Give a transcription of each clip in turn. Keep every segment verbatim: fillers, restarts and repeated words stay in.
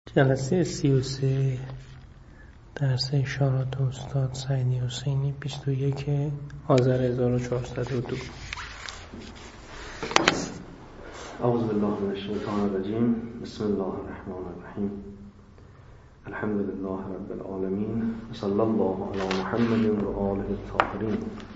جلسه سی و سه درس اشارات استاد سعیدی حسینی بیست و یک آذر هزار و چهارصد و دو. اعوذ بالله من الشیطان الرجیم. بسم الله الرحمن الرحیم. الحمد لله رب العالمین و صلی الله علی محمد و آله الطاهرین.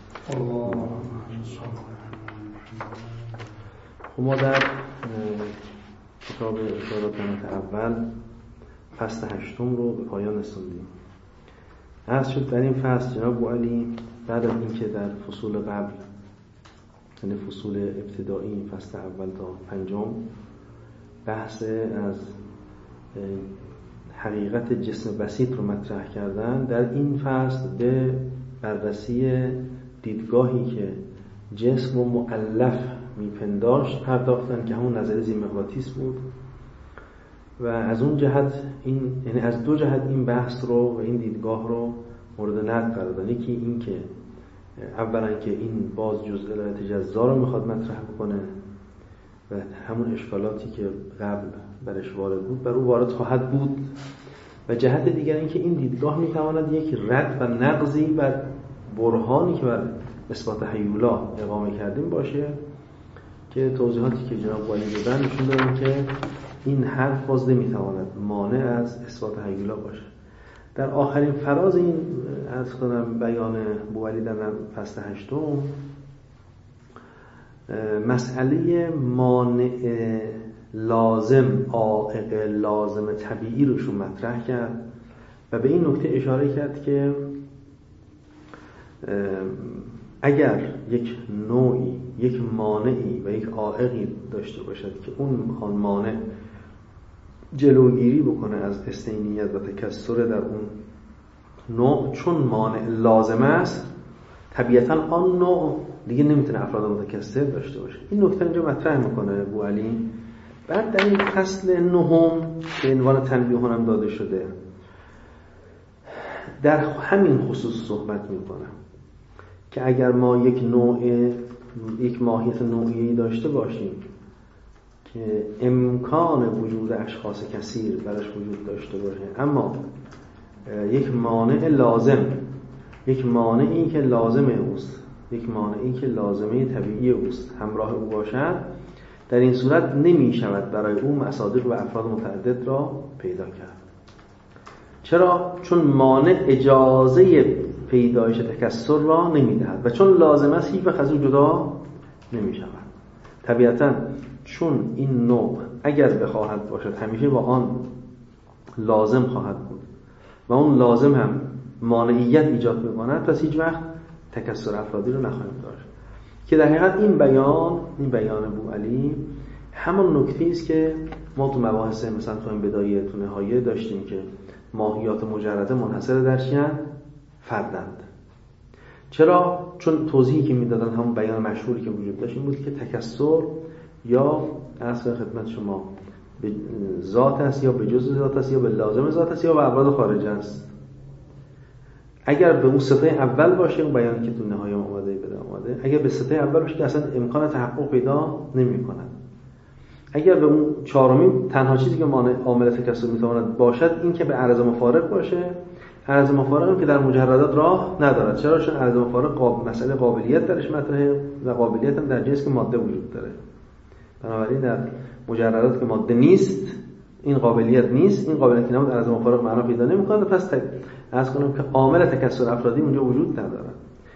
ما در کتاب اشارات اول فصل هشتم رو به پایان رسوندیم. عرض شد در این فصل جناب بوعلی بعد از اینکه در فصول قبل، یعنی فصول ابتدایی فصل اول تا پنجم، بحث از حقیقت جسم بسیط رو مطرح کردن، در این فصل به بررسی دیدگاهی که جسم و مؤلف میپنداشت پرداختن که همون نظریه ذی‌مغناطیس بود و از اون جهت این، یعنی از دو جهت این بحث رو و این دیدگاه رو مورد نقد قرار دادن. یکی این که اولا که این باز جزء علایت جزا رو میخواد مطرح بکنه و همون اشکالاتی که قبل برش وارد بود بر او وارد خواهد بود، و جهت دیگر این که این دیدگاه میتواند یک رد و نقضی بر برهانی که بر اثبات هیولا اقامه کردیم باشه، که توضیحاتی که جناب والی دادن نشون دادن که این حرف باز نمیتواند مانع از اثبات هیولا باشه. در آخرین فراز این عرض کنم بیان بوعلی در فصل هشتم مسئله مانع لازم، عائق لازم طبیعی روشون مطرح کرد و به این نکته اشاره کرد که اگر یک نوعی، یک مانعی و یک عائقی داشته باشد که اون مانع جلوگیری بکنه از استینیت و تکثر در اون نوع، چون مانع لازم است طبیعتاً آن نوع دیگه نمیتونه افراد متکثر داشته باشه. این نکته اینجا مطرح میکنه بوعلی. بعد در این فصل نهم به عنوان تنبیه هم داده شده در همین خصوص صحبت میکنه که اگر ما یک نوع، یک ماهیت نوعی داشته باشیم که امکان وجود اشخاص کثیر برش وجود داشته باشه، اما یک مانع لازم، یک مانعی که لازم اوست، یک مانعی که لازمه طبیعی اوست همراه او باشد، در این صورت نمی شود برای او مصادیق و افراد متعدد را پیدا کرد. چرا؟ چون مانع اجازه پیدایش تکثر را نمی دهد و چون لازم است هیچ وقت از او جدا نمی شود. طبیعتاً چون این نوع اگر بخواهد باشد همیشه با آن لازم خواهد بود و اون لازم هم مانعیت ایجاد می‌کند، پس هیچ وقت تکثر افرادی رو نخواهیم داشت. که در حقیقت این بیان، این بیان بوعلی همون نکته است که ما تو مباحث مثلا تو این بدایه تو نهایه داشتیم که ماهیات مجرده منحصر در چیان؟ فردند. چرا؟ چون توضیحی که میدادن همون بیان مشهوری که وجود داشت این بود که تکثر یا اصل خدمت شما به ذات است یا به جزء ذات است یا به لازم ذات است یا به ابعاد خارج است. اگر به اون سطح اول باشه، اون بیانی که تو نهایه اومده بده اومده، اگر به سطح اول باشه که اصلا امکان تحقق پیدا نمی‌کند. اگر به اون چهارمی تنها چیزی که مانع عامل تکثر میتواند باشد این که به عرض مفارق باشه، عرض مفارق که در مجردات راه ندارد. چرا؟ چون عرض مفارق قابل مسئله قابلیت درش مطرحه و قابلیت هم در جنس که ماده وجود داره. بنابراین در مجردات که ماده نیست این قابلیت نیست، این قابلیت که نبود عرض مفارق معنا پیدا نمی‌کنه. پس عرض کنم که عامل تکثر افرادی اونجا وجود نداره.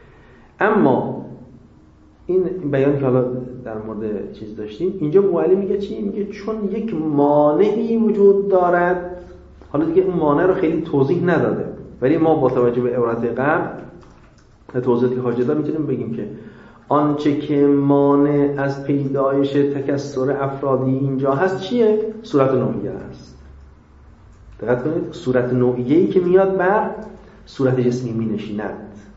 اما این بیانی که حالا در مورد چیز داشتیم، اینجا بوعلی میگه چی؟ میگه چون یک مانعی وجود دارد. حالا دیگه اون مانع رو خیلی توضیح نداده، ولی ما با توجه به عبارت قبل و توضیحاتی که حاجی داد میتونیم بگیم که آنچه که مانع از پیدایش تکثر افرادی اینجا هست چیه؟ صورت نوعیه است. دقت کنید، صورت نوعیه‌ای که میاد بر صورت جسمی مینشیند.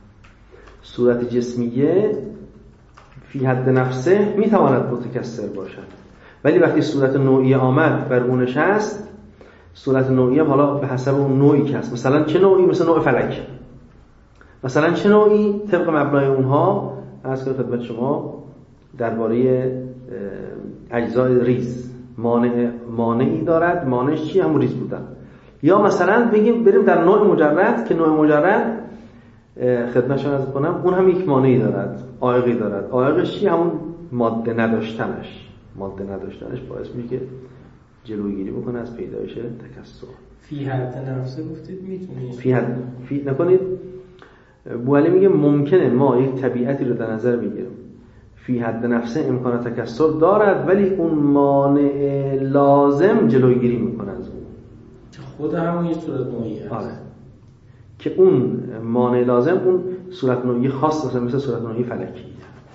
صورت جسمیه فی حد نفسه میتواند متکثر باشد، ولی وقتی صورت نوعیه آمد بر اون نشست، صورت نوعیه حالا به حسب اون نوعی که هست، مثلا چه نوعی؟ مثلا نوع فلک، مثلا چه نوعی طبق مبنای اونها از که خدمت شما درباره اجزای ریز، مانع مانعی دارد. مانعش چی؟ همون ریز بودن. یا مثلا بگیم بریم در نوع مجرد که نوع مجرد خدمتشون عرض کنم اون هم یک مانعی دارد، عائقی دارد. عائقش چی؟ همون ماده نداشتنش. ماده نداشتنش باعث میشه که جلوگیری بکنه از پیدایش تکثر. فی حد نفسه گفتید میتونید فی حد فی نکنید. بوعلی میگه ممکنه ما یک طبیعتی رو در نظر بگیریم فی حد نفسه امکان تکثر دارد، ولی اون مانع لازم جلوگیری میکنه از اون که خود همون یه صورت نوعی هست. آره. که اون مانع لازم اون صورت نوعی خاص مثلا مثل صورت نوعی فلکی.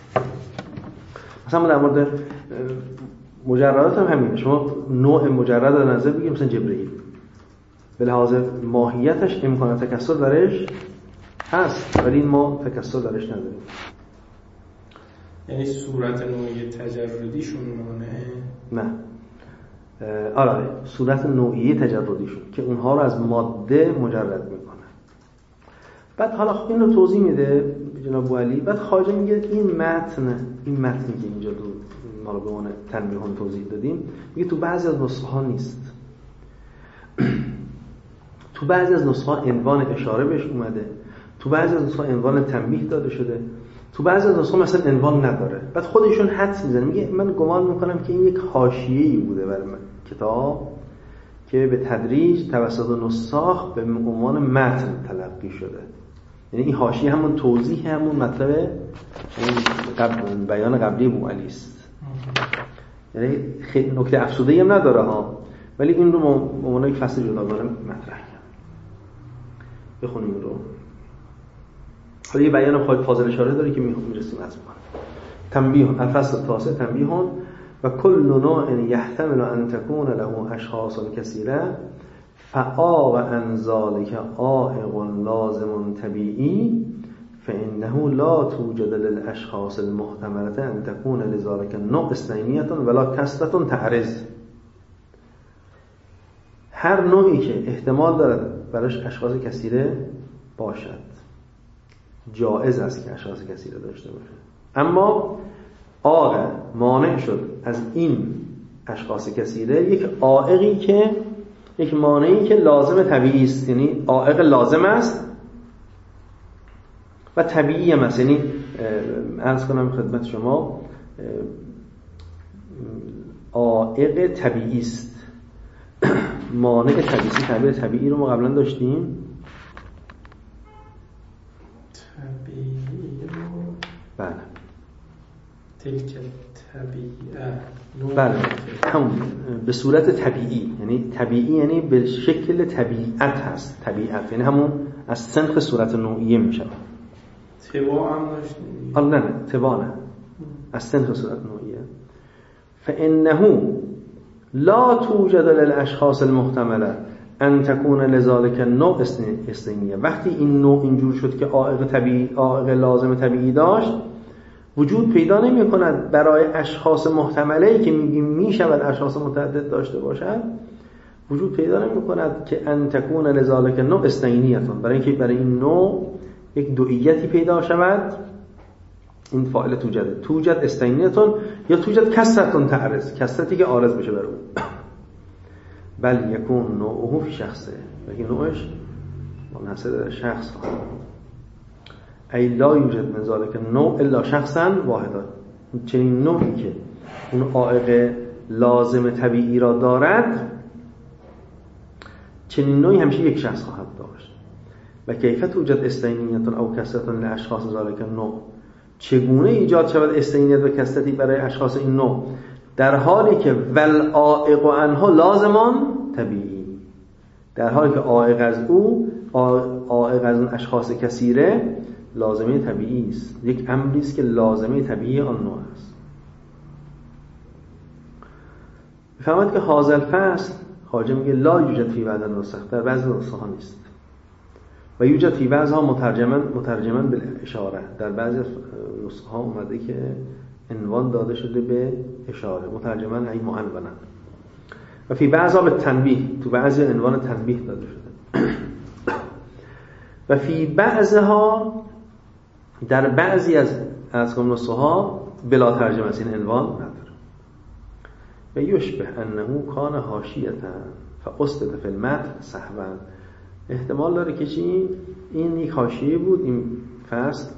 مثلا در مورد مجردات هم همینه. شما نوع مجرد در نظر بگیریم مثلا جبرئیل، به لحاظ ماهیتش امکان تکثر درش هست، ولی ما تکثر درش نداریم. یعنی صورت نوعی تجردیشون مانعه؟ نه. آره صورت نوعی تجردیشون که اونها رو از ماده مجرد میکنه. بعد حالا خب این رو توضیح میده جناب بوعلی. بعد خواجه میگه این متن این متنی که اینجا تو ما رو به عنوان تنبیه توضیح دادیم، میگه تو بعضی از نسخه ها نیست. تو بعضی از نسخه ها عنوان اشاره بهش اومده، تو بعضی از نسخه ها عنوان تنبیه داده شده، تو بعضی از نسخه مثلا عنوان نداره. بعد خودشون حدس میزنه، میگه من گمان میکنم که این یک حاشیه‌ای بوده برای کتاب که به تدریج توسط نساخ به عنوان متن تلقی شده. یعنی این حاشیه همون توضیح همون مطلب قبل بیان قبلی بوعلی است. یعنی خیلی نکته افسوده‌ای هم نداره ها، ولی این رو به عنوان یک فصل جداگانه مطرح کرد. بخونیم این رو. حالا یه بیان خواهد فاضل اشاره داره که میرسیم از ما. تنبیه الفصل التاسع تنبیه و کل نوع یحتمل ان تكون له اشخاص کثیره فآ و انذالک عائق لازم طبیعی فانه لا توجد للاشخاص المحتمله ان تكون لذلك النوع اثنینیه ولا کثرة تعرض. هر نوعی که احتمال دارد براش اشخاص کثیره باشد جایز است که اشخاص کثیره داشته باشه، اما عائق مانع شد از این اشخاص کثیره یک عائقی که یک مانعی که لازم طبیعی است. یعنی عائق لازم است و طبیعی هم است. یعنی عرض کنم خدمت شما عائق طبیعی است. مانع طبیعی تعبیر طبیعی رو ما قبلا داشتیم. طبیعی رو بله تلک طبیعه بله همون به صورت طبیعی، یعنی طبیعی یعنی به شکل طبیعت هست. طبیعت یعنی همون از سنخ صورت نوعیه میشه. تبا هم داشتیم. حالا نه نه تبا نه، از سنخ صورت نوعیه. فانه لا توجد للاشخاص المحتمله ان تكون لذلك النوع اثنینیه. وقتی این نوع اینجور شد که عائق طبیعی عائق لازم طبیعی داشت، وجود پیدا نمی کند برای اشخاص محتمله‌ای که میگیم میشود اشخاص متعدد داشته باشد، وجود پیدا نمی کند که ان تكون لذلك النوع اثنینیه، برای اینکه برای این نوع یک دوئیتی پیدا شود. این فاعل توجد توجد اثنینیه یا توجد کثرة تعرض، کثرتی که عارض بشه بر اون. بل یکون نوعه فی شخصه، بلکه نوعش منحصر در شخص خواهد. ای لا یوجد من ذلک النوع الا شخصا واحدا. چنین نوعی که اون عائق لازم طبیعی را دارد، چنین نوعی همیشه یک شخص خواهد داشت. و کیف توجد اثنینیه او کثرة لاشخاص ذلک النوع، چگونه ایجاد شود اثنینیت و کثرتی برای اشخاص این نوع، در حالی که ول عائق عنها لازمان طبیعی، در حالی که عائق از او عائق از اون اشخاص کثیره لازمه طبیعی است، یک امری است که لازمه طبیعی آن نوع است. بفهمید که هذا الفصل خواجه میگه لا یوجد فی بعض النسخ، در بعضی نسخه ها نیست، و یوجد فی بعضها مترجما مترجما بالاشاره، در بعضی نسخه ها اومده که عنوان داده شده به اشاره، مترجما ای معنونا، و فی بعضها به تنبیه، تو بعضی عنوان تنبیه داده شده، و فی بعضها در بعضی از از نسخه ها بلا ترجمه است، این عنوان نداره. و یشبه انه کان حاشیه فاسقط فی المتن سهوا. احتمال داره که چی؟ این یک حاشیه بود این فصل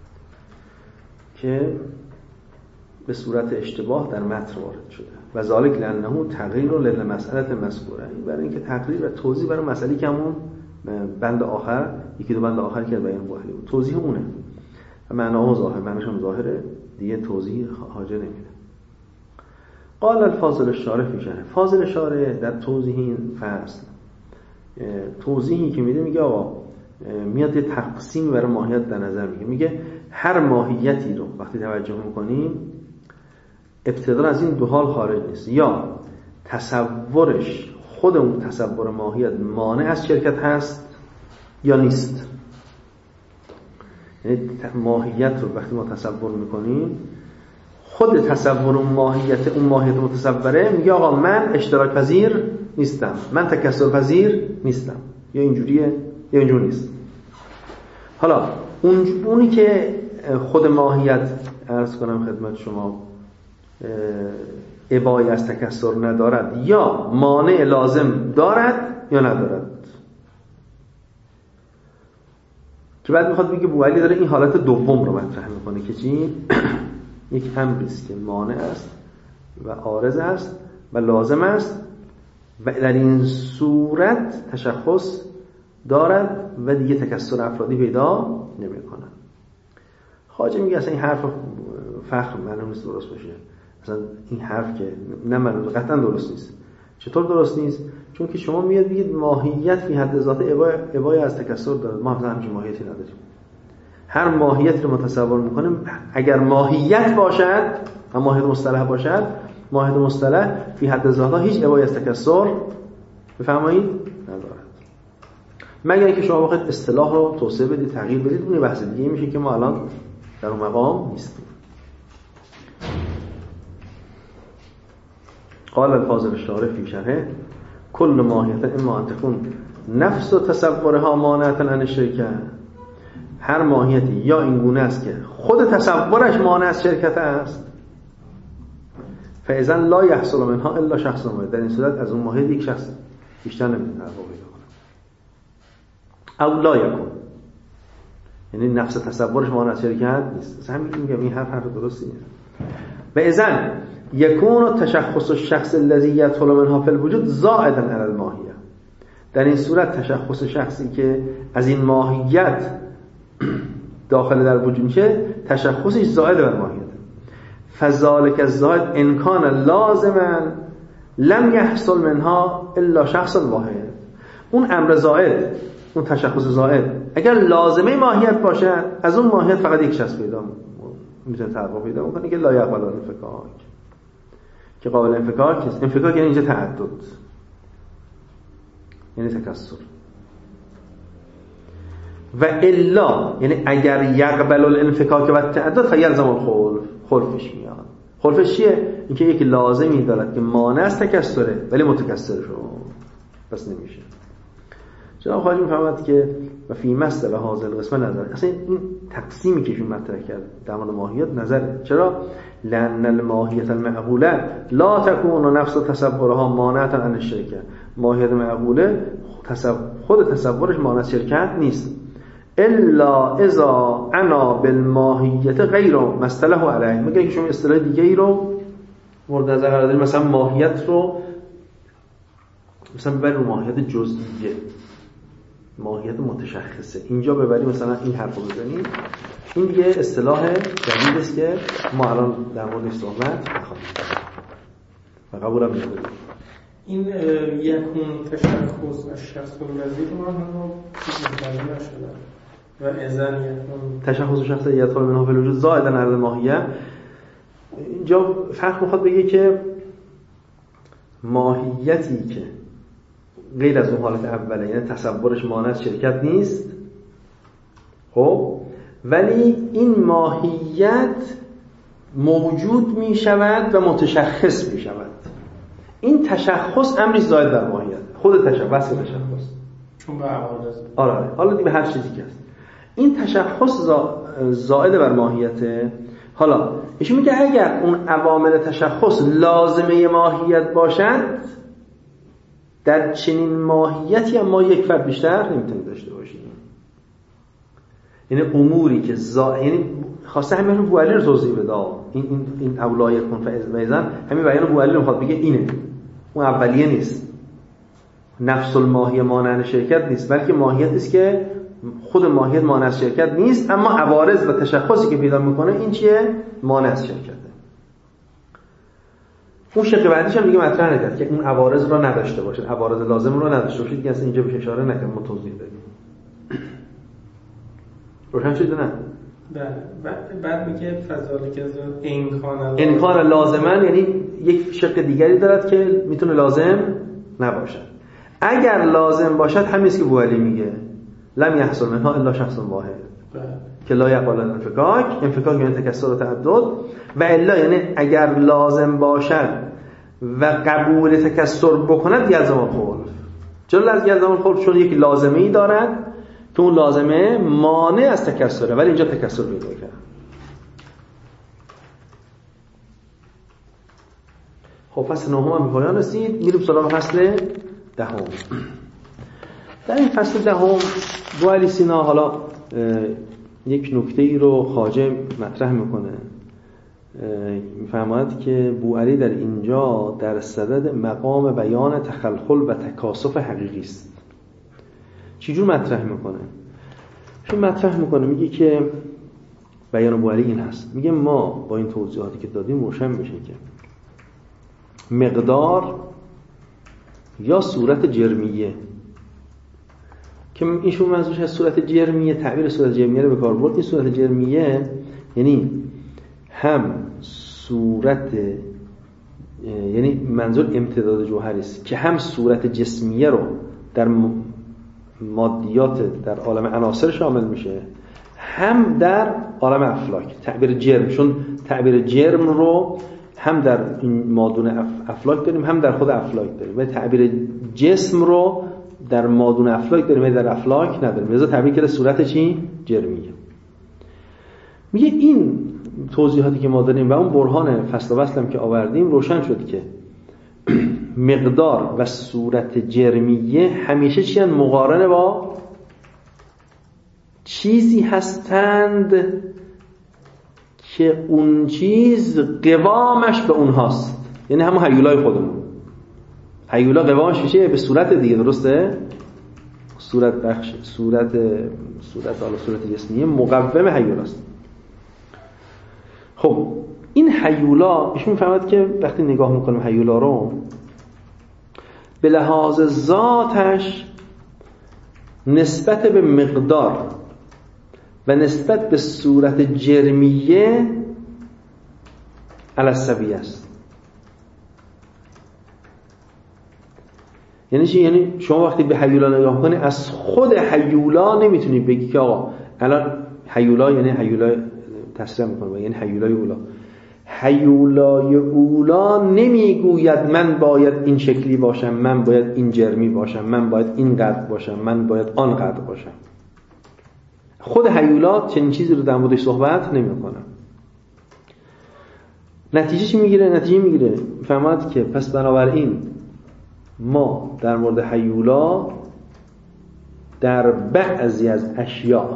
که به صورت اشتباه در متن وارد شده و ذالک لانه تغییر للمساله مذکوره. این برای اینکه تقریر و توضیح برای مسئله که همون بند آخر یکی دو بند آخر که بیان بوحلی بود توضیح اونه و معناه ظاهر معناش هم ظاهره دیگه توضیح حاجه نمیده. قال الفاضل الشارح فی شرح. فاضل شارح در توضیح این فصل توضیحی که میده میگه آقا میاد یه تقسیم برای ماهیت در نظر میگه میگه هر ماهیتی رو وقتی توجه میکنیم ابتدا از این دو حال خارج نیست، یا تصورش خود اون تصور ماهیت مانع از شرکت هست یا نیست. یعنی ماهیت رو وقتی ما تصور میکنیم خود تصور اون ماهیت اون ماهیت متصوره میگه آقا من اشتراک پذیر نیستم، من تکثر پذیر نیستم، یا اینجوریه یا اینجور نیست. حالا اون اونی که خود ماهیت عرض کنم خدمت شما ابایی از تکثر ندارد یا مانع لازم دارد یا ندارد، که بعد میخواد بگه بوعلی داره این حالت دوم رو مطرح میکنه که چی؟ یک امری است که مانع است و عارض است و لازم است و در این صورت تشخص دارد و دیگه تکثر افرادی پیدا نمیکنه. خواجه میگه اصلا این حرف فخر معلوم نیست درست باشه، اصلا این حرف که نه معلوم قطعا درست نیست. چطور درست نیست؟ چون که شما میاد بگید ماهیت فی حد ذات ابای از تکثر دارد، ما هم همچین ماهیتی نداریم. هر ماهیت رو متصور میکنیم اگر ماهیت باشد و ماهیت مصطلح باشد، ماهیت مصطلح فی حد ذاتها هیچ ابای از تکثر بفرمایید ندارد، مگر اینکه شما بخواید اصطلاح رو توسعه بدید تغییر بدید، اون بحث دیگه میشه که ما الان در اون مقام نیستیم. قال الفاضل الشارح فی شرحه کل ماهیت اما ان تكون نفس و تصورها مانعة عن الشرکه. هر ماهیتی یا این گونه است که خود تصورش مانع از شرکت است، فاذا لا يحصل منها الا شخص واحد. در این صورت از اون ماهیت یک شخص بیشتر نمیتونه تحقق پیدا کنه. او لا یکون، یعنی نفس تصورش مانع از شرکت نیست. همین میگم این حرف حرف درستی نیست. و اذا یکون تشخص الشخص الذي يدخل منها في الوجود زائدا علی الماهیه. در این صورت تشخص شخصی که از این ماهیت داخل در وجود میشه تشخصش زائد بر ماهیت. فذلك الزائد ان كان لازما لم يحصل منها الا شخص واحد. اون امر زائد، اون تشخص زائد اگر لازمه ماهیت باشد از اون ماهیت فقط یک شخص پیدا میتونه تحقق پیدا کنه که لا يقبل الانفكاك، که قابل انفکاک نیست. انفکاک یعنی اینجا تعدد، یعنی تکثر. و الا یعنی اگر یقبل الانفکاک و تعدد فیلزم الخلف، خلفش میاد. خلفش چیه؟ اینکه یک لازمی دارد که مانع از تکثره ولی متکثر شد، پس نمیشه. جناب خواجه میفهمد که و فی مثل حاضر قسمه نظر، اصلا این تقسیمی که ایشون مطرح کرد در مورد ماهیت نظره. چرا؟ لأن الماهیت المعقوله لا تكون نفس تصورها مانعة عن الشرکه. ماهیت معقوله خود تصورش مانع از شرکت نیست، الا اذا انا بالماهیت غیر مصطلح علیه. مگر اینکه شما اصطلاح دیگه ای رو مورد نظر قرار بدید، مثلا ماهیت رو مثلا ببرید رو ماهیت جزئیه، ماهیت متشخصه، اینجا ببرید مثلا این حرف رو بزنید، این دیگه اصطلاح جدید است که ما الان در موردش صحبت نخواهیم و قبولم نمی‌کنیم. این یکون تشخص از شخص الذی ما هم متوجه نشدم و اذن یکون تشخص شخص یدخل منها فی الوجود زائدا علی الماهیه. اینجا فرق میخواد بگه که ماهیتی که غیر از اون حالت اوله، یعنی تصورش مانع از شرکت نیست، خب ولی این ماهیت موجود می شود و متشخص می شود. این تشخص امری زائد در ماهیت، خود تشخص تشخص چون به عوارض آره حالا دیگه هر چیزی که هست این تشخص زائد بر ماهیته حالا ایشون میگه اگر اون عوامل تشخص لازمه ماهیت باشند، در چنین ماهیتی هم ما یک فرد بیشتر نمیتونیم داشته باشیم. یعنی اموری که زا... یعنی خواسته همین رو بوعلی رو توضیح بده. این این این اولای کن فایزن همین بیان بوعلی رو میخواد بگه اینه، اون اولیه نیست. نفس الماهیه مانع شرکت نیست، بلکه ماهیتی است که خود ماهیت مانع از شرکت نیست، اما عوارض و تشخصی که پیدا میکنه این چیه؟ مانع از شرکته. اون شق بعدیش هم دیگه مطرح نکرد که اون عوارض رو نداشته باشه، عوارض لازم رو نداشته باشه، دیگه اصلا اینجا بهش اشاره نکرد، ما توضیح دادیم. روشن شد نه؟ بعد بعد میگه فضائل که امکان امکان لازمن، یعنی یک شق دیگری دارد که میتونه لازم نباشد. اگر لازم باشد همین است که بوعلی میگه لم یحصل منها الا شخص واحد که لا یقبل الانفکاک. انفکاک یعنی تکثر و تعدد، و الا یعنی اگر لازم باشد و قبول تکثر بکند یلزم الخلف. چرا از یلزم الخلف؟ چون یک لازمه ای دارد که اون لازمه مانع از تکثره، ولی اینجا تکثر پیدا کرد. خب فصل نهم هم به پایان رسید، میریم سراغ فصل دهم. در این فصل دهم بوعلی سینا حالا یک نکته ای رو خواجه مطرح میکنه. میفرماید که بوعلی در اینجا در صدد مقام بیان تخلخل و تکاسف حقیقی است. چجور مطرح میکنه؟ چون مطرح میکنه میگه که بیان بوعلی این هست، میگه ما با این توضیحاتی که دادیم روشن میشه که مقدار یا صورت جرمیه، که اینشون منظورش از صورت جرمیه، تعبیر صورت جرمیه رو به کار برد. این صورت جرمیه یعنی هم صورت، یعنی منظور امتداد جوهری است که هم صورت جسمیه رو در مادیات در عالم عناصر شامل میشه، هم در عالم افلاک. تعبیر جرم، چون تعبیر جرم رو هم در این مادون افلاک داریم هم در خود افلاک داریم، و تعبیر جسم رو در مادون افلاک داریم و در افلاک نداریم، لذا تعبیر کرده صورت چی؟ جرمیه. میگه این توضیحاتی که ما داریم و اون برهان فصل و وصل هم که آوردیم روشن شد که مقدار و صورت جرمیه همیشه چی هستند؟ مقارنه با چیزی هستند که اون چیز قوامش به اونهاست، یعنی همون هیولای خودمون. هیولا قوامش میشه به صورت دیگه، درسته؟ صورت بخش، صورت صورت حالا صورت جسمیه مقوم هیولاست. خب این هیولا ایشون میفهمد که وقتی نگاه میکنیم هیولا رو به لحاظ ذاتش نسبت به مقدار و نسبت به صورت جرمیه علسوی است. یعنی چی؟ یعنی شما وقتی به هیولا نگاه کنی از خود هیولا نمیتونی بگی که آقا الان هیولا یعنی هیولا تصریح میکنه، یعنی هیولای اولا. هیولای اولا نمیگوید من باید این شکلی باشم، من باید این جرمی باشم، من باید این قد باشم، من باید آن قد باشم. خود هیولا چنین چیزی رو در موردش صحبت نمیکنه. نتیجه چی میگیره؟ نتیجه میگیره فهمت که پس بنابراین ما در مورد هیولا در بعضی از اشیاء،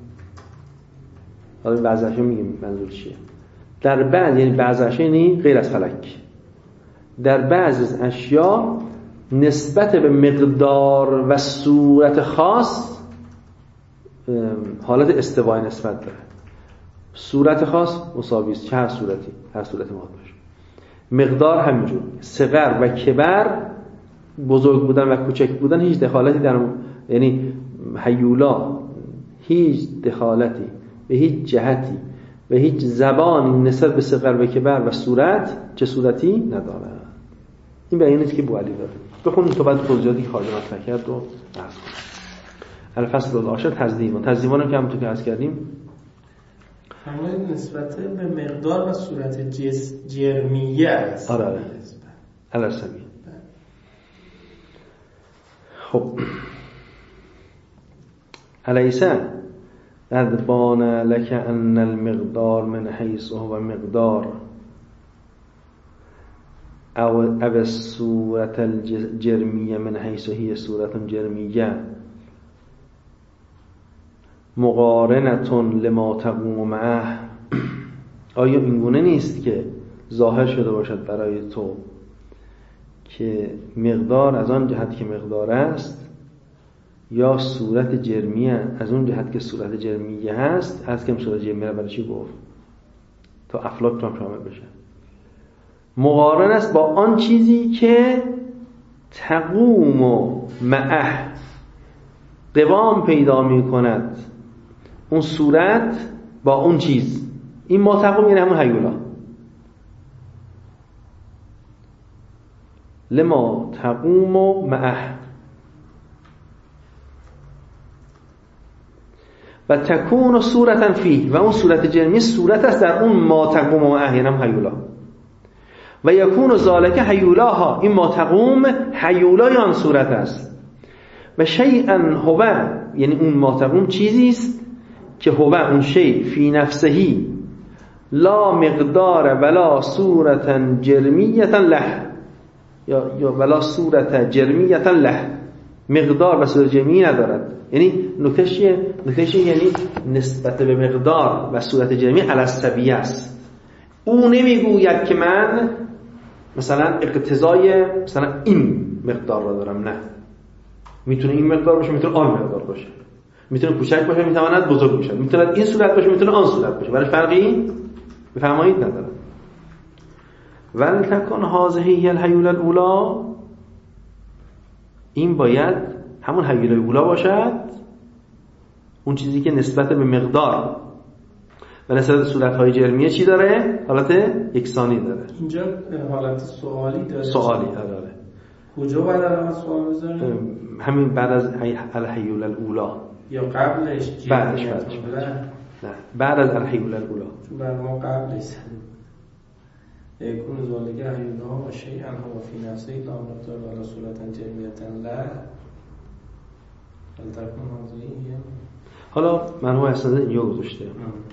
حالا بعضی اشیاء میگیم منظور چیه، در بعض یعنی بعضی اشیاء یعنی غیر از فلک، در بعضی از اشیاء نسبت به مقدار و صورت خاص حالت استوای نسبت داره. صورت خاص مساوی است، چه هر صورتی، هر صورتی ما باشه. مقدار همینجور، صغر و کبر، بزرگ بودن و کوچک بودن هیچ دخالتی در، یعنی هیولا هیچ دخالتی به هیچ جهتی به هیچ زبانی نسبت به صغر و کبر و صورت چه صورتی نداره. این بیانیه که بوعلی داره. بخونیم تو بعد توضیحاتی که خارج مطرح کرد رو عرض کنیم. الفصل العاشر تزدیوان. تزدیوان که همونطور که عرض کردیم همون نسبت به مقدار و صورت جس جرمیه است. آره آره علسوی. خب الیسا قد بان لك ان المقدار من حیث هو مقدار او او الصورت الجرمیه من حیث هی صورت جرمیه مقارنتون لما تقوم معه. آیا اینگونه نیست که ظاهر شده باشد برای تو که مقدار از آن جهت که مقدار است یا صورت جرمیه از اون جهت که صورت جرمیه هست؟ از کم صورت جرمیه برای چی گفت؟ تا افلاک تو هم شامل بشه. مقارن است با آن چیزی که تقوم و معه قوام پیدا می کند اون صورت با اون چیز. این ما تقوم یعنی همون هیولا. لما تقوم و معه و تکون صورتا فیه و اون صورت جرمی صورت است در اون ما تقوم و معه یعنی هم هیولا. و یکون ذالک هیولاها این ما تقوم هیولای آن صورت است. و شیئا هو یعنی اون ما تقوم چیزی است که هو اون شیء فی نفسهی لا مقدار ولا صورتا جرمیه له یا یا ولا صورت جرمیه له مقدار و صورت جرمی ندارد. یعنی نکتهش نکتهش یعنی نسبت به مقدار و صورت جرمی علی السویه است. او نمیگوید که من مثلا اقتضای مثلا این مقدار را دارم، نه، میتونه این مقدار باشه میتونه آن مقدار باشه، میتونه کوچک باشه میتواند بزرگ باشه، میتونه این صورت باشه میتونه آن صورت باشه، برای فرقی بفرمایید نداره. ولتکن هذه هی الهیوله الاولی این باید همون هیوله اولا باشد، اون چیزی که نسبت به مقدار و نسبت به صورت‌های جرمیه چی داره؟ حالت یکسانی داره. اینجا حالت سوالی داره. سوالی داره. کجا باید علامت سوال بذاریم؟ همین بعد از الهیوله الاولا یا قبلش؟ بعدش بعدش نه بعد از الهیوله الاولا چون بر ما قبلش یکون ذالک هیولا و شیئا هو فی نفسه لا مقدار ولا صورتا جرمیه له ولتکن هذه. حالا مرحوم اسناد اینجا گذاشته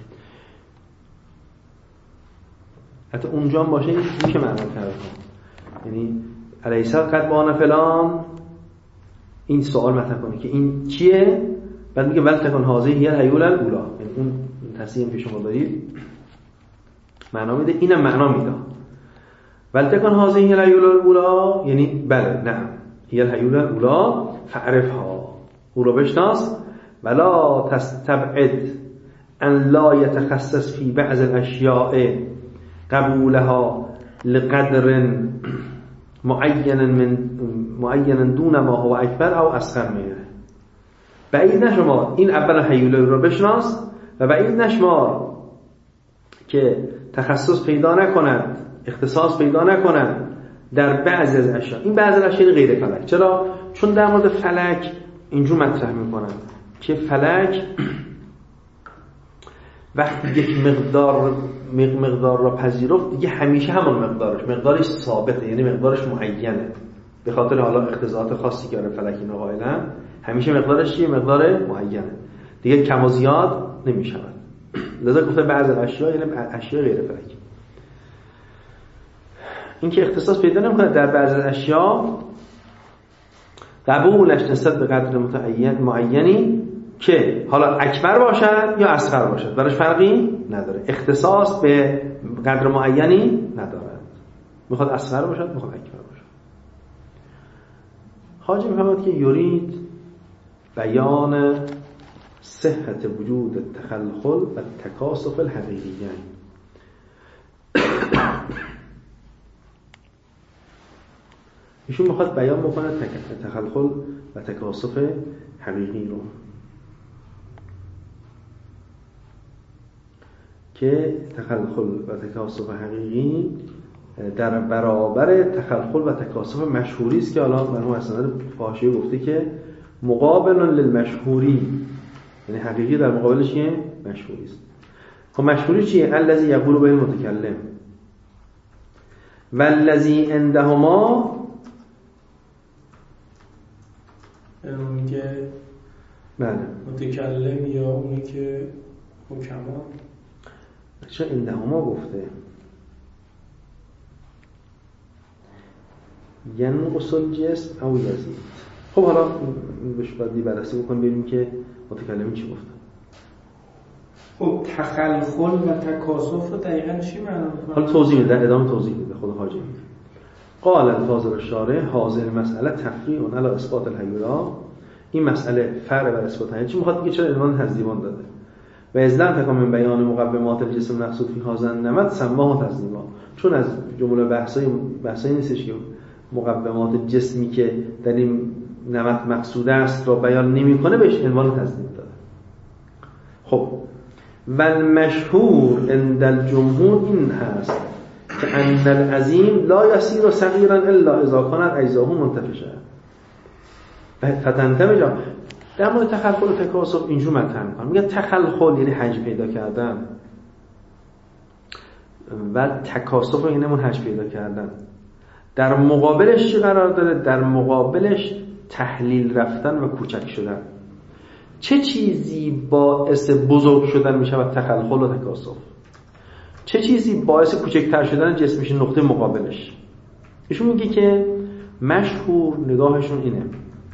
حتی اونجا هم باشه میشه معنی کرد، یعنی الیس قد بان فلان این سوال مطرح کنه که این چیه، بعد میگه ولتکن هذه هی الهیوله الاولی، یعنی اون تصحیحی که شما دارید معنا میده، اینم معنا میده. ولتکن هذه هی الهیوله الاولی یعنی بله نه هی الهیوله الاولی فعرفها، او رو بشناس ولا تستبعد ان لا يتخصص في بعض الاشیاء قبولها لقدر معین من معین دون ما هو اکبر او اصغر منه. بعید نشما این اول هیوله رو بشناس و بعید نشمار که تخصص پیدا نکند، اختصاص پیدا نکند در بعضی از اشیاء. این بعضی از اشیاء غیر فلک. چرا؟ چون در مورد فلک اینجور مطرح میکنن که فلک وقتی یک مقدار مقدار را پذیرفت دیگه همیشه همون مقدارش مقدارش ثابته، یعنی مقدارش معینه، به خاطر حالا اقتضاعات خاصی که فلک اینو قائلن همیشه مقدارش چیه؟ مقدار معینه، دیگه کم و زیاد نمیشود. لذا گفته بعضی اشیاء یعنی اشیاء غیر فلکی. این که اختصاص پیدا نمیکنه در بعضی اشیاء قبولش نسبت به قدر متعین معینی که حالا اکبر باشد یا اصغر باشد براش فرقی نداره، اختصاص به قدر معینی ندارد، میخواد اصغر باشد میخواد اکبر باشد. حاجی میفهمد که یرید بیان صحت وجود التخلخل و تکاسف الحقیقیین. ایشون میخواد بیان بکنه تخلخل و تکاسف حقیقی رو که تخلخل و تکاسف حقیقی در برابر تخلخل و تکاسف مشهوری است که حالا مرحوم اسناد فاحشه گفته که مقابل للمشهوری، یعنی حقیقی در مقابلش یه مشهوری است. خب مشهوری چیه؟ الذی یقول به المتکلم والذی عندهما بله. متکلم یا اونی که حکما چرا این دهما گفته ینقص الجسم او یزید. خب حالا بهش باید بررسی بکنیم ببینیم که متکلمین چی گفتن. خب تخلخل و تکاسف دقیقاً چی معنا میکنه؟ حالا توضیح میده، در ادامه توضیح میده خود حاجی میده. قال الفاضل الشارح هذه المسأله تفریع علی اثبات الحیولا. این مسئله فرع بر اثبات حیولا. چی میخواد بگه؟ چرا عنوان تذیبان داده؟ و ازلن تکام من بیان مقومات الجسم مقصود فی هذا النمط سماه تذیبا. چون از جمله بحثای بحثایی نیستش که مقومات جسمی که در این نمط مقصود است را بیان نمیکنه بهش عنوان تذیب داده. خب و المشهور عند الجمهور این هست که ان العظیم لا یصیر صغیرا الا اذا کانت اجزاءه منتفشه. فتنتم جا در مورد تخلخل و تکاسف اینجور مطرح میکنم. میگه تخلخل یعنی حجم پیدا کردن و تکاسف یعنی همون حجم پیدا کردن. در مقابلش چی قرار داره؟ در مقابلش تحلیل رفتن و کوچک شدن. چه چیزی باعث بزرگ شدن میشه و تخلخل و تکاسف؟ چه چیزی باعث کوچکتر شدن جسم میشه نقطه مقابلش؟ ایشون میگه که مشهور نگاهشون اینه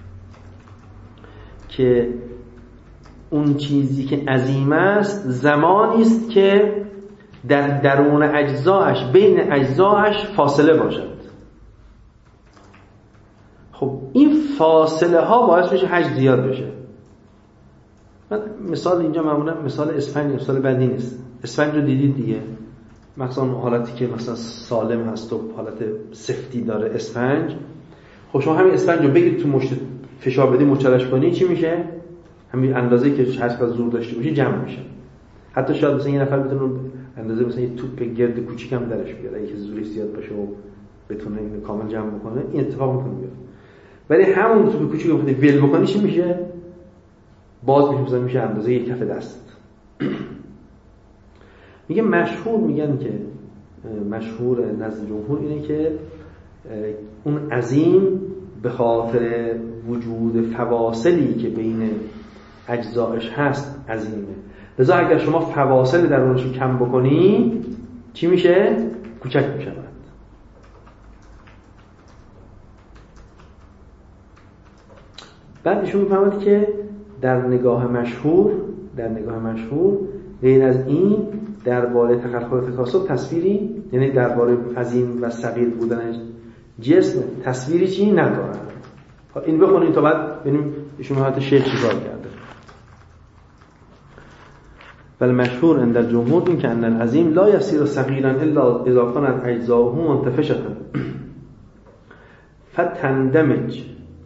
که اون چیزی که عظیم است زمانی است که در درون اجزاش بین اجزاش فاصله باشد. خب این فاصله ها باعث میشه حجم زیاد بشه. من مثال اینجا معمولا مثال اسفنج مثال بدی نیست. اسفنج رو دیدید دیگه، مثلا حالتی که مثلا سالم هست و حالت سفتی داره اسفنج. خب شما همین اسفنج رو بگید تو مشت فشار بدی مچالش کنی چی میشه؟ همین اندازه‌ای که هر چقدر زور داشته باشه جمع میشه. حتی شاید مثلا یه نفر بتونه اندازه مثلا یه توپ گرد کوچیکم درش بیاره اگه زورش زیاد باشه و بتونه اینو کامل جمع بکنه این اتفاق میتونه بیفته. ولی همون توپ کوچیک رو بخواد ول بکنی چی میشه؟ باز میشه مثلا میشه اندازه یک کف دست. میگه مشهور میگن که مشهور نزد جمهور اینه که اون عظیم به خاطر وجود فواصلی که بین اجزایش هست عظیمه. لذا اگر شما فواصل درونش رو کم بکنی چی میشه؟ کوچک میشه. بعد ایشون میفهمد که در نگاه مشهور در نگاه مشهور غیر از این درباره تخلخل و تکاسف تصویری، یعنی درباره عظیم و صغیر بودن جسم تصویری چی ندارن. این بخونید تا بعد ببینیم ایشون حتی شیخ چیکار کرده. بل مشهور عند الجمهور این که ان العظیم لا یصیر صغیرا الا اذا کانت اجزاؤه منتفشه فتندمج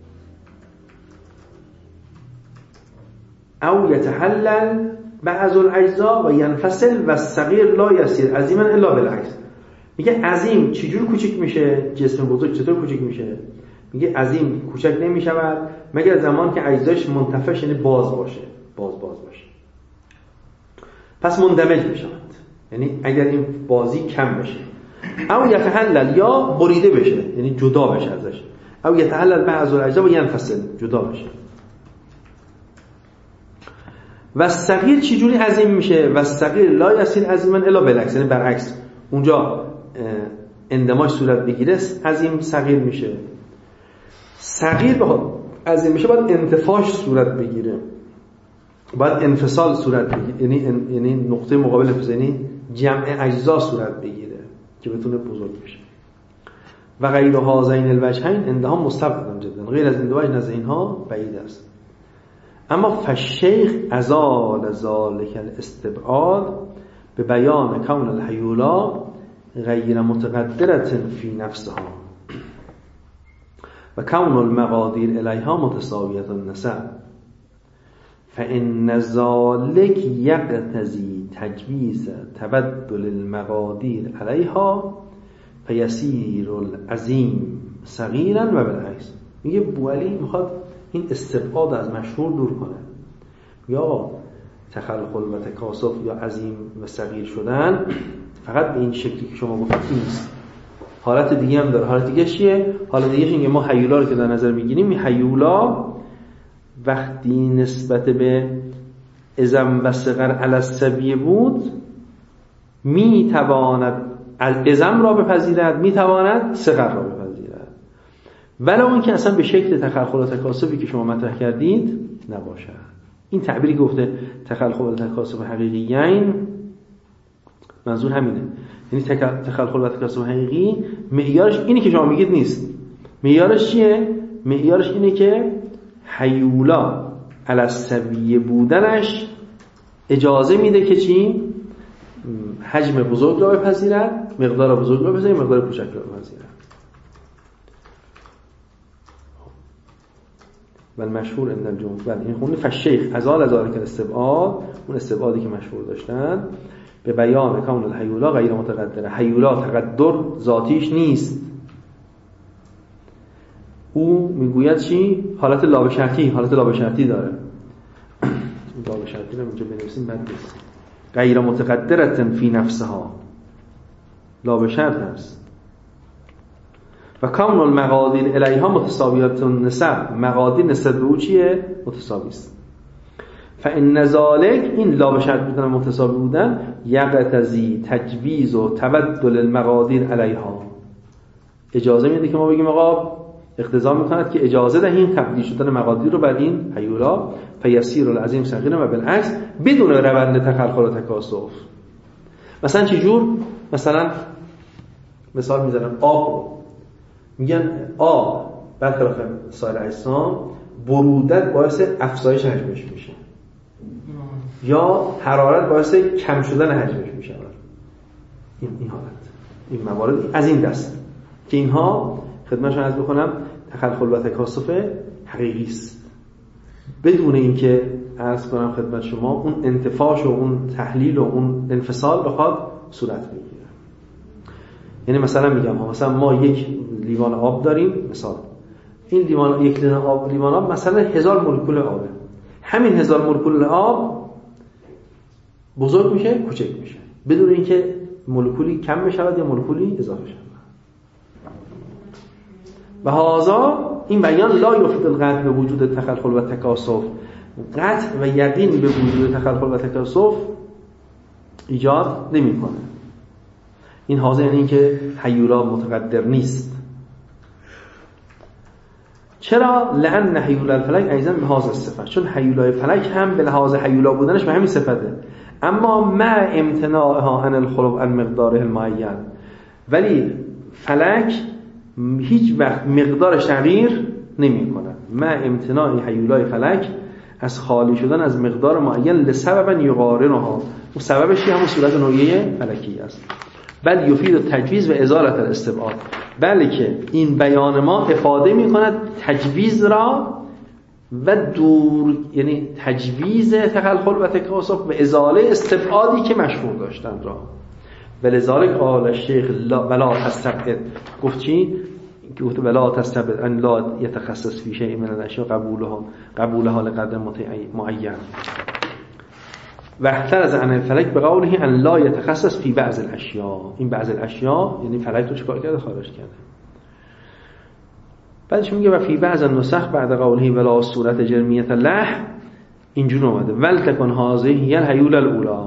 او یتحلل بعض الاجزاء و ینفصل و الصغیر لا یصیر عظیما الا بالعکس. میگه عظیم چجور کوچک میشه؟ جسم بزرگ چطور کوچک میشه؟ میگه عظیم کوچک نمیشود مگر زمان که اجزاش منتفش یعنی باز باشه، باز باز باشه. پس مندمج میشود، یعنی اگر این بازی کم بشه. او یتحلل یا بریده بشه یعنی جدا بشه ازش. او یتحلل بعض الاجزاء و ینفصل جدا بشه. و صغیر چجوری عظیم میشه؟ و صغیر لا یصیر عظیما الا بالعکس، یعنی برعکس اونجا اندماج صورت بگیره عظیم صغیر میشه. صغیر به عظیم میشه باید انتفاش صورت بگیره، باید انفصال صورت بگیره، یعنی یعنی نقطه مقابل انفصال یعنی جمع اجزا صورت بگیره که بتونه بزرگ بشه. و غیر هذین الوجهین عندهم مستبعد جدا، غیر از این دو وجه نزد اینها بعید است. اما فالشیخ ازال ذلک الاستبعاد به بیان کون الحیولا غیر متقدرة فی نفسها و کون المقادیر الیها متساویة النسب فإن ذلك یقتضی تجویز تبدل المقادیر علیها فیصیر العظیم صغیرا و بالعکس. میگه بوعلی میخواد این استبعاد از مشهور دور کنه، یا تخلخل و تکاسف یا عظیم و صغیر شدن فقط به این شکلی که شما گفتید نیست، حالت دیگه هم داره. حالت دیگه چیه؟ حالت دیگه اینه ما هیولا رو که در نظر میگیریم، این هیولا وقتی نسبت به ازم و صغر علی الصبی بود می تواند ازم را بپذیرد، می تواند صغر را بپذیرد، ولو اون که اصلا به شکل تخلخل و تکاسبی که شما مطرح کردید نباشد. این تعبیری گفته تخلخل و تکاسب حقیقیین منظور همینه، یعنی تخلخل و تکاسب حقیقی معیارش اینی که شما میگید نیست. معیارش چیه؟ معیارش اینه که هیولا علی الصبی بودنش اجازه میده که چی؟ حجم بزرگ را بپذیرد، مقدار بزرگ را بپذیرد، مقدار کوچک را بپذیرد. و مشهور عند الجمهور، بله این خونی فالشیخ ازال از ذالک الاستبعاد، اون استبعادی که مشهور داشتن، به بیان کون الهیولا غیر متقدره. هیولا تقدر ذاتیش نیست. او میگوید چی؟ حالت لابشرطی، حالت لابشرطی داره. لابشرطی رو اینجا بنویسیم بد نیست. غیر متقدرتن فی نفسها، لابشرط هست. و کون المقادیر الیها متساویات النسب، مقادیر نسبت به او چیه؟ متساوی است. فان ذلک، این لابشرط بودن متساوی بودن، یقتضی تجویز و تبدل المقادیر علیها، اجازه میده که ما بگیم آقا اقتضا میکند که اجازه دهیم تبدیل شدن مقادیر رو بر این هیولا، فیسیر العظیم صغیرا و بالعکس بدون روند تخلخل و تکاسف. مثلا چه جور؟ مثلا مثال میزنم آب رو میگن آب برخلاف سایر اجسام برودت باعث افزایش حجمش میشه یا حرارت باعث کم شدن حجمش میشه. این این حالت، این موارد از این دست که اینها خدمتشون عرض بکنم تخلخل و تکاسف حقیقی است، بدون اینکه عرض کنم خدمت شما اون انتفاش و اون تحلیل و اون انفصال بخواد صورت بگیره. یعنی مثلا میگم ها، مثلا ما یک لیوان آب داریم، مثلا این لیوان، یک لیوان آب لیوان آب مثلا هزار مولکول آبه. همین هزار مولکول آب بزرگ میشه، کوچک میشه، بدون اینکه مولکولی کم بشه یا مولکولی اضافه شه. و هذا این بیان لا یفید القطع به وجود تخلخل و تکاسف، قطع و یقین به وجود تخلخل و تکاسف ایجاد نمیکنه. این هذا یعنی اینکه هیولا متقدر نیست. چرا؟ لأن هیولا الفلک ایضا به هذا الصفت، چون هیولای فلک هم به لحاظ هیولا بودنش به همین صفته، اما مع امتناعها عن الخلق عن مقداره المعین، ولی فلک هیچ وقت مقدارش تغییر نمی کند. مع امتناع هیولای فلک از خالی شدن از مقدار معین لسبب یقارنها، اون سببش همون صورت نوعیه فلکی است. بل یفید تجویز و ازالت الاستبعاد، بله که این بیان ما افاده می کند تجویز را و دور، یعنی تجویز تخلخل و تکاسف و ازاله استبعادی که مشهور داشتن را. ولذالک قال الشیخ ولا تستبعد، گفت چی؟ گفت ولا تستبعد ان لا يتخصص في شيء من الاشياء قبولها قبولها لقدر معین و احترز عن الفلک به قوله ان لا يتخصص في بعض الاشیاء. این بعض الاشیاء یعنی فلک رو چیکار کرده؟ خارج کرده. بعدش میگه و فی بعض النسخ بعد قوله ولا صورت جرمیه لح، اینجور اومده ولتکن هذه هی الهیولا الاولی،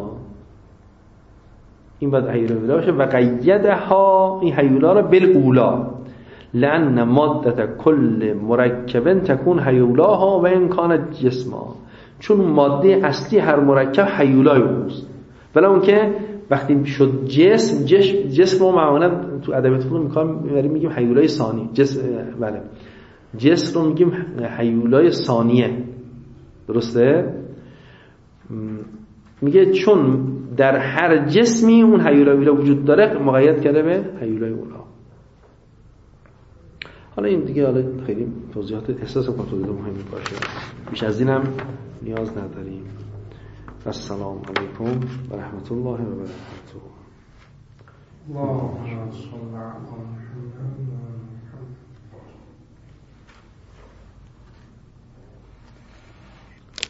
این باید هیولا الاولی باشه. و قیدها، این هیولا را بالاولا، لأن مادت کل مرکب تکون هیولاها و این کانت جسما، چون ماده اصلی هر مرکب هیولای اوست، ولی اون که وقتی شد جسم، جسم, جسم رو معمولا تو ادبیات فنون میگیم هیولای ثانی، جسم، بله جسم رو میگیم هیولای ثانیه، درسته؟ میگه چون در هر جسمی اون هیولای وجود داره مقید کرده به هیولای اولا. حالا این دیگه حالا خیلی توضیحات احساس کنم توضیحات مهمی باشه، بیش از اینم نیاز نداریم. السلام علیکم و رحمت الله و برکاته. اللهم صل علی محمد.